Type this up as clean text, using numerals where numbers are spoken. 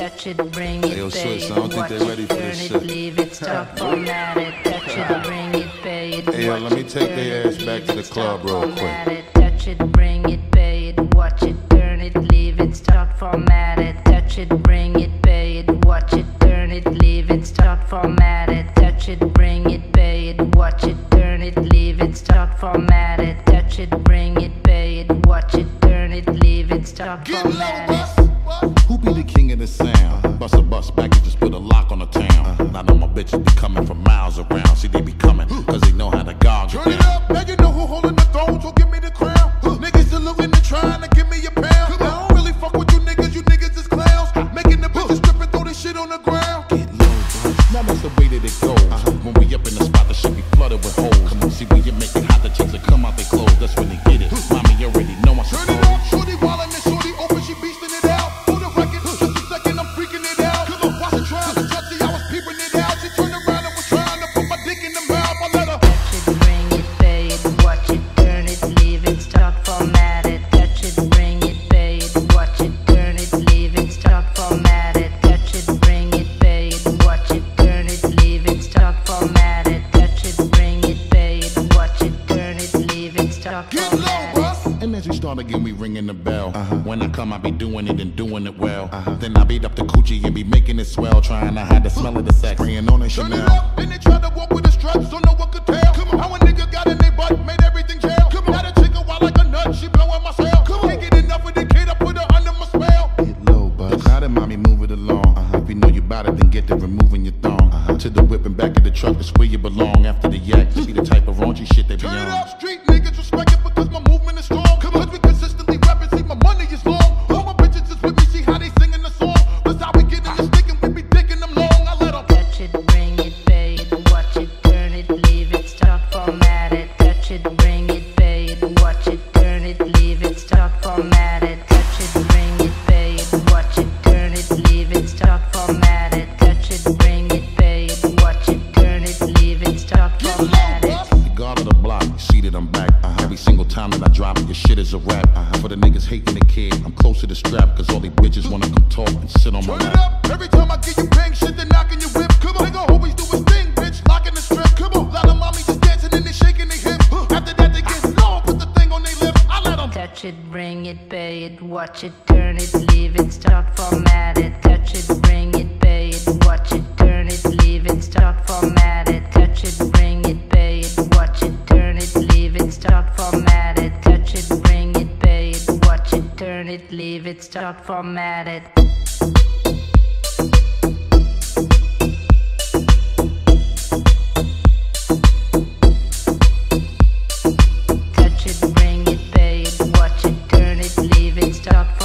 touch it, bring it, Hey, yo, pay Swiss, it, I don't think watch they ready it, for turn this it, shit. leave it, stop, format it, touch it, bring it, pay it, Hey, yo, watch let me it, take turn their it, ass back to leave the it, club stop, real format quick. it, touch it, bring it, pay it, watch it, turn it, leave it, start, format it, touch it, bring it, pay it, watch it, turn it, leave it, start, format it, touch it, bring it, pay it, watch it, turn it, leave it, start, format it, touch it, bring it, pay it, watch it, turn it, leave it, start, format it. Who be the king of the sound? Bust a bus back and just put a lock on the town. I know my bitches be coming from miles around. See, they be coming, cause they know how to gog it Turn it down. up, now you know who holding the throne, so give me the crown. Niggas saluting and trying to give me a pound. I don't really fuck with you niggas is clowns. Making the bitches strip and throw this shit on the ground. Get low, bro. Now that's the way that it goes. When we up in the spot, the shit be flooded with holes. Come on, see when you make it hot, the chicks that come out they clothes. That's when they get it. Mommy, you already know I Turn suppose. it up, shorty wildin' and shorty open, she beastin' it out. For the record, just a second, I'm freaking it out. Come on, watch her trying to touch it, I was peeping it out. She turned around and was trying to put my dick in the mouth. I let her Touch it, bring it, pay it, watch it, turn it, leave it, start, format it. Touch it, bring it, pay it, watch it, turn it, leave it, start, format it. Touch it, bring it, pay it, watch it, turn it, leave it, start, format it. Touch it, bring it, pay it, watch it, turn it, leave it, start, get format low, it. Russ. And as we start again, we ringing the bell. When I come, I be doing it and doing it well. Then I beat up the coochie and be making it swell. Trying to hide the smell of the sex. Spraying on it Turn it Chanel. up, then they tried to walk with the straps, don't know what could tell. Come on, how a nigga got in their butt, made everything jail. Come on, now the chick a wild like a nut, she blowing my cell. Come on, can't get enough of the kid, I put her under my spell. Get low, bud. Now then, mommy, move it along. If you know you bout it, then get to removing your thong. To the whip and back of the truck, that's where you belong. After the yak, you see the type of raunchy shit they be Turn it on. up, street niggas respect it because my movement is strong. Come on, 'cause we consistently rapping, see my money is long. All my bitches is with me, see how they singing the song. That's how we get in the stick and we be digging them long. I let them Touch it, bring it, pay it, watch it, turn it, leave it, start, format it. Touch it, bring it, pay it, watch it, turn it, leave it, start, format it. Touch it, bring it, pay it, watch it, turn it, leave it, start, format it. Touch it, bring it, pay it, watch it, turn it, leave it, start, get format low, it. Russ. The guard of the block, you see that I'm back. Every single time that I drop it, your shit is a rap. For the niggas hating the kid, I'm close to the strap. Cause all these bitches wanna come talk and sit on my Turn it lap. up, every time I get you bang shit, they knocking your whip. Come on, they gon' always do his thing, bitch, locking the strip. Come on, lot of mommies just dancing and they shaking their hips. After that they get low, put the thing on their lips. I let them Touch it, bring it, pay it, watch it, turn it, leave it, start, format it. Touch it, bring it, pay it, watch it, turn it, leave it, start, format it. Touch it, bring it, pay it, watch it, turn it, leave it, start, format it. Touch it, bring it, pay it, watch it, turn it, leave it, start, format it. Touch it, bring it, pay it, watch it, turn it, leave it, start,